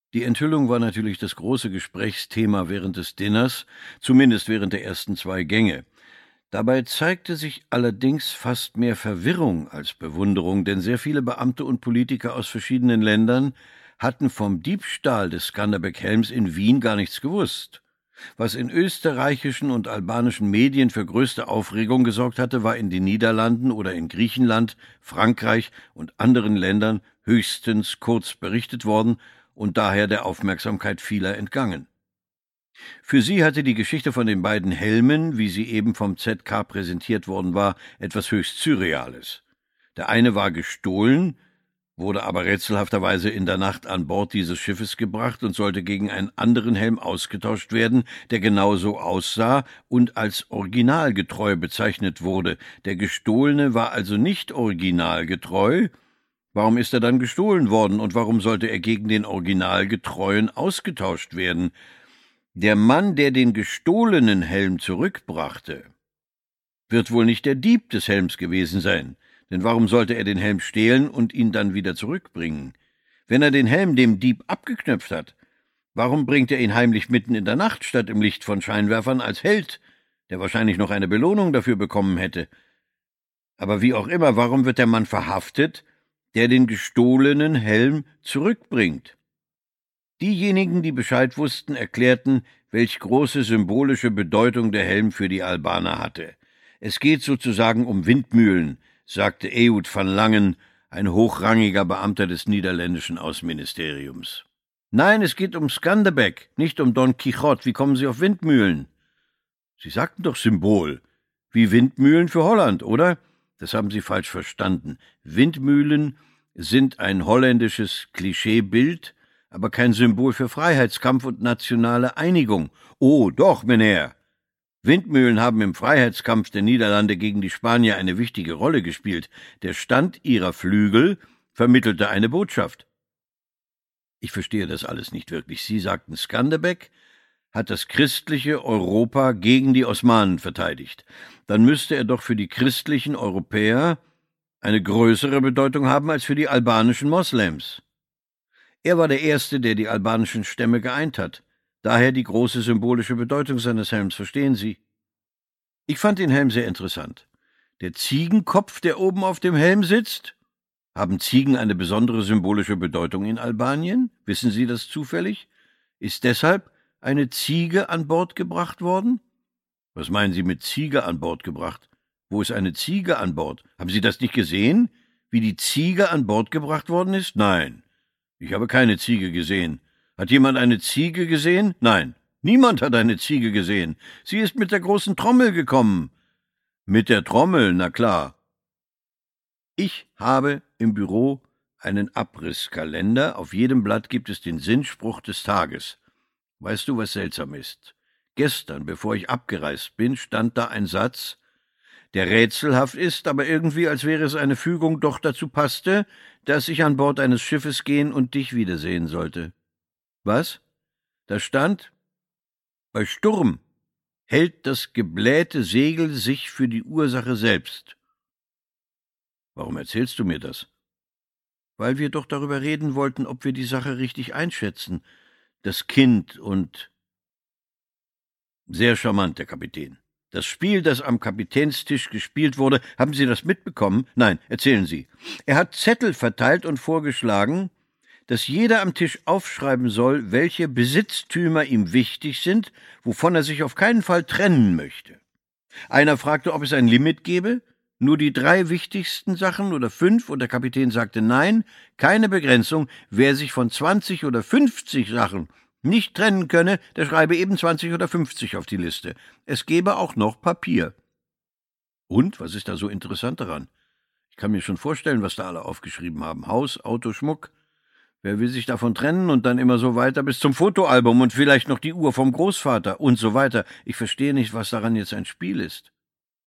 Die Enthüllung war natürlich das große Gesprächsthema während des Dinners, zumindest während der ersten 2 Gänge. Dabei zeigte sich allerdings fast mehr Verwirrung als Bewunderung, denn sehr viele Beamte und Politiker aus verschiedenen Ländern hatten vom Diebstahl des Skanderbeg-Helms in Wien gar nichts gewusst. Was in österreichischen und albanischen Medien für größte Aufregung gesorgt hatte, war in den Niederlanden oder in Griechenland, Frankreich und anderen Ländern höchstens kurz berichtet worden und daher der Aufmerksamkeit vieler entgangen. Für sie hatte die Geschichte von den beiden Helmen, wie sie eben vom ZK präsentiert worden war, etwas höchst Surreales. Der eine war gestohlen, wurde aber rätselhafterweise in der Nacht an Bord dieses Schiffes gebracht und sollte gegen einen anderen Helm ausgetauscht werden, der genauso aussah und als originalgetreu bezeichnet wurde. Der Gestohlene war also nicht originalgetreu. Warum ist er dann gestohlen worden und warum sollte er gegen den Originalgetreuen ausgetauscht werden? Der Mann, der den gestohlenen Helm zurückbrachte, wird wohl nicht der Dieb des Helms gewesen sein, denn warum sollte er den Helm stehlen und ihn dann wieder zurückbringen? Wenn er den Helm dem Dieb abgeknöpft hat, warum bringt er ihn heimlich mitten in der Nacht statt im Licht von Scheinwerfern als Held, der wahrscheinlich noch eine Belohnung dafür bekommen hätte? Aber wie auch immer, warum wird der Mann verhaftet, der den gestohlenen Helm zurückbringt? Diejenigen, die Bescheid wussten, erklärten, welch große symbolische Bedeutung der Helm für die Albaner hatte. Es geht sozusagen um Windmühlen, sagte Ehud van Langen, ein hochrangiger Beamter des niederländischen Außenministeriums. Nein, es geht um Skanderbeg, nicht um Don Quixote. Wie kommen Sie auf Windmühlen? Sie sagten doch Symbol, wie Windmühlen für Holland, oder? Das haben Sie falsch verstanden. Windmühlen sind ein holländisches Klischeebild, aber kein Symbol für Freiheitskampf und nationale Einigung. Oh, doch, Meneer. Windmühlen haben im Freiheitskampf der Niederlande gegen die Spanier eine wichtige Rolle gespielt. Der Stand ihrer Flügel vermittelte eine Botschaft. Ich verstehe das alles nicht wirklich. Sie sagten, Skanderbeg hat das christliche Europa gegen die Osmanen verteidigt. Dann müsste er doch für die christlichen Europäer eine größere Bedeutung haben als für die albanischen Moslems. Er war der Erste, der die albanischen Stämme geeint hat. Daher die große symbolische Bedeutung seines Helms, verstehen Sie? Ich fand den Helm sehr interessant. Der Ziegenkopf, der oben auf dem Helm sitzt? Haben Ziegen eine besondere symbolische Bedeutung in Albanien? Wissen Sie das zufällig? Ist deshalb eine Ziege an Bord gebracht worden? Was meinen Sie mit Ziege an Bord gebracht? Wo ist eine Ziege an Bord? Haben Sie das nicht gesehen? Wie die Ziege an Bord gebracht worden ist? Nein. Ich habe keine Ziege gesehen. Hat jemand eine Ziege gesehen? Nein, niemand hat eine Ziege gesehen. Sie ist mit der großen Trommel gekommen. Mit der Trommel, na klar. Ich habe im Büro einen Abrisskalender. Auf jedem Blatt gibt es den Sinnspruch des Tages. Weißt du, was seltsam ist? Gestern, bevor ich abgereist bin, stand da ein Satz, der rätselhaft ist, aber irgendwie, als wäre es eine Fügung, doch dazu passte, dass ich an Bord eines Schiffes gehen und dich wiedersehen sollte. Was? Da stand, bei Sturm hält das geblähte Segel sich für die Ursache selbst. Warum erzählst du mir das? Weil wir doch darüber reden wollten, ob wir die Sache richtig einschätzen. Das Kind und... Sehr charmant, der Kapitän. Das Spiel, das am Kapitänstisch gespielt wurde, haben Sie das mitbekommen? Nein, erzählen Sie. Er hat Zettel verteilt und vorgeschlagen, dass jeder am Tisch aufschreiben soll, welche Besitztümer ihm wichtig sind, wovon er sich auf keinen Fall trennen möchte. Einer fragte, ob es ein Limit gebe, nur die 3 wichtigsten Sachen oder 5, und der Kapitän sagte nein, keine Begrenzung, wer sich von 20 oder 50 Sachen nicht trennen könne, der schreibe eben 20 oder 50 auf die Liste. Es gebe auch noch Papier. Und, was ist da so interessant daran? Ich kann mir schon vorstellen, was da alle aufgeschrieben haben. Haus, Auto, Schmuck. Wer will sich davon trennen und dann immer so weiter bis zum Fotoalbum und vielleicht noch die Uhr vom Großvater und so weiter. Ich verstehe nicht, was daran jetzt ein Spiel ist.